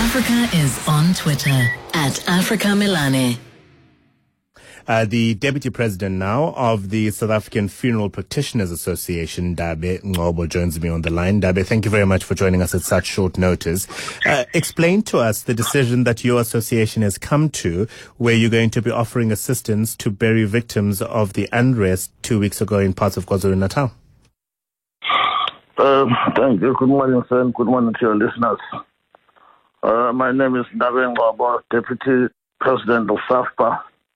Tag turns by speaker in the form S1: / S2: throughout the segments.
S1: Africa is on Twitter at Africa Milane.
S2: The Deputy President now of the South African Funeral Practitioners Association, Dabe Ngcobo, joins me on the line. Dabe, thank you very much for joining us at such short notice. Explain to us the decision that your association has come to, where you're going to be offering assistance to bury victims of the unrest 2 weeks ago in parts of KwaZulu-Natal.
S3: Thank you. Good morning, sir, and good morning to your listeners. My name is Dabe Ngcobo, Deputy President of SAFPA.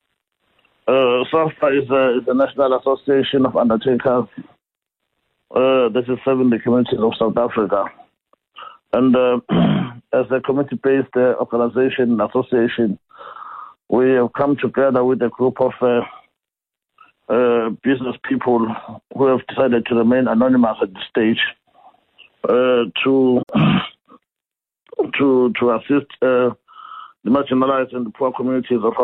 S3: SAFPA is a national association of undertakers that is serving the communities of South Africa. And as a community-based organization, association, we have come together with a group of business people who have decided to remain anonymous at this stage to assist the marginalized and the poor communities of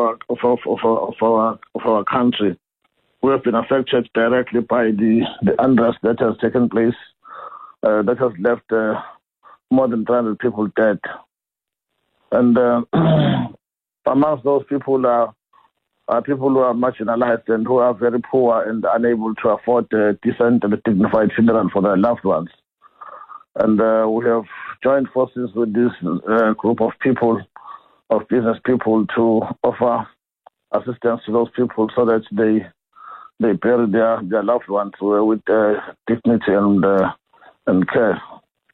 S3: our country, who have been affected directly by the unrest that has taken place, that has left more than 300 people dead. And amongst those people are people who are marginalized and who are very poor and unable to afford a decent and a dignified funeral for their loved ones. And we have joined forces with this group of people, of business people, to offer assistance to those people so that they bury their loved ones with dignity and care.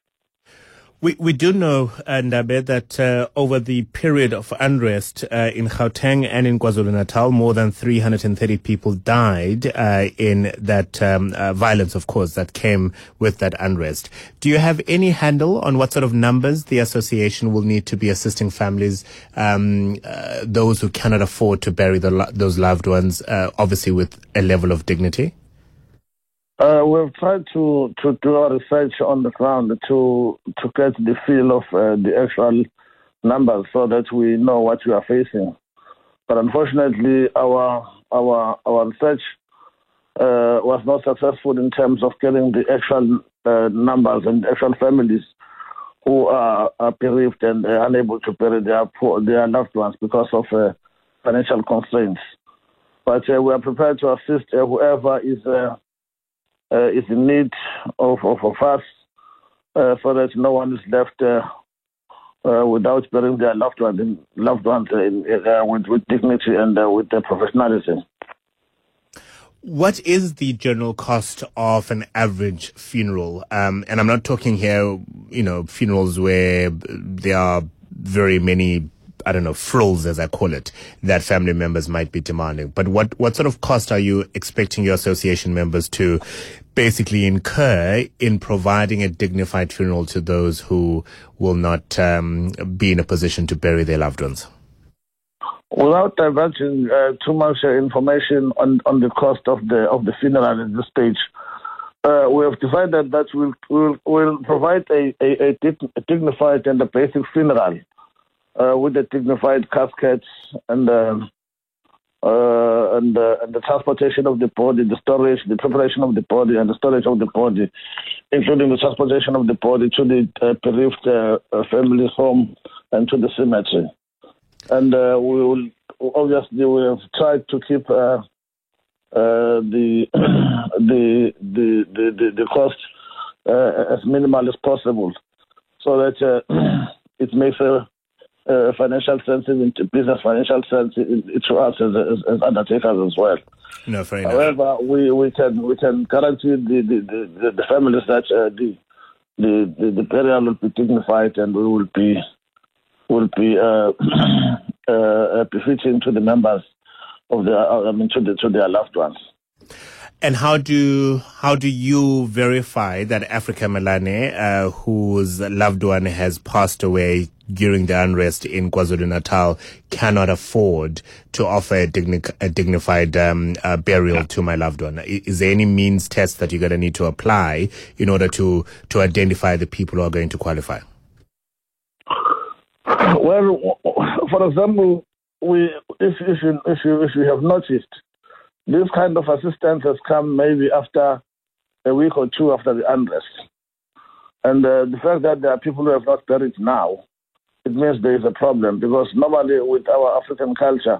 S2: We do know, Ndabe, that over the period of unrest in Gauteng and in KwaZulu-Natal, more than 330 people died in that violence, of course, that came with that unrest. Do you have any handle on what sort of numbers the association will need to be assisting families, those who cannot afford to bury those loved ones, obviously with a level of dignity?
S3: We've tried to do our research on the ground to get the feel of the actual numbers so that we know what we are facing. But unfortunately, our research was not successful in terms of getting the actual numbers and actual families who are bereaved and unable to bury their loved ones because of financial constraints. But we are prepared to assist whoever is in need of us, so that no one is left without burying their loved ones with dignity and with professionalism.
S2: What is the general cost of an average funeral? And I'm not talking here, funerals where there are very many, frills, as I call it, that family members might be demanding. But what sort of cost are you expecting your association members to basically incur in providing a dignified funeral to those who will not be in a position to bury their loved ones?
S3: Without diverging too much information on the cost of the funeral at this stage, we have decided that we'll provide a dignified and a basic funeral with a dignified casket and the transportation of the body, the storage, the preparation of the body, and the storage of the body, including the transportation of the body to the bereaved family's home and to the cemetery. And we have tried to keep the cost as minimal as possible, so that it makes a financial sense, in business financial sense, to us as undertakers as well.
S2: No, fair enough.
S3: However, we can guarantee the families that the burial will be dignified and we will be befitting to the members of to their loved ones.
S2: And how do you verify that Africa Milane, whose loved one has passed away during the unrest in KwaZulu-Natal, cannot afford to offer a dignified burial to my loved one? Is there any means test that you're going to need to apply in order to identify the people who are going to qualify?
S3: Well, for example, if you have noticed, this kind of assistance has come maybe after a week or two after the unrest. And the fact that there are people who have not buried now it means there is a problem, because normally with our African culture,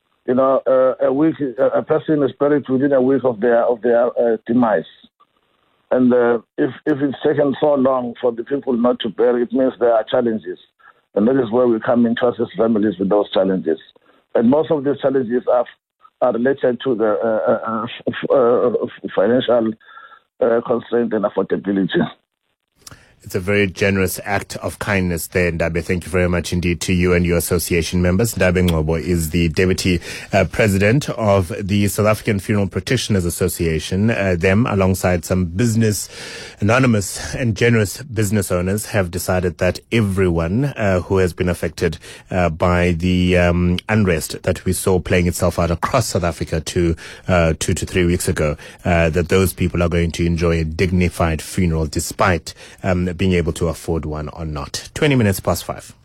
S3: a person is buried within a week of their demise. And if it's taken so long for the people not to bury, it means there are challenges. And that is where we come in to assist families with those challenges. And most of these challenges are related to the financial constraint and affordability.
S2: It's a very generous act of kindness there, Ndabe. Thank you very much indeed to you and your association members. Ndabe Ngcobo is the Deputy President of the South African Funeral Practitioners Association. Them, alongside some anonymous and generous business owners, have decided that everyone who has been affected by the unrest that we saw playing itself out across South Africa 2 to 3 weeks ago, that those people are going to enjoy a dignified funeral despite being able to afford one or not. 20 minutes past 5.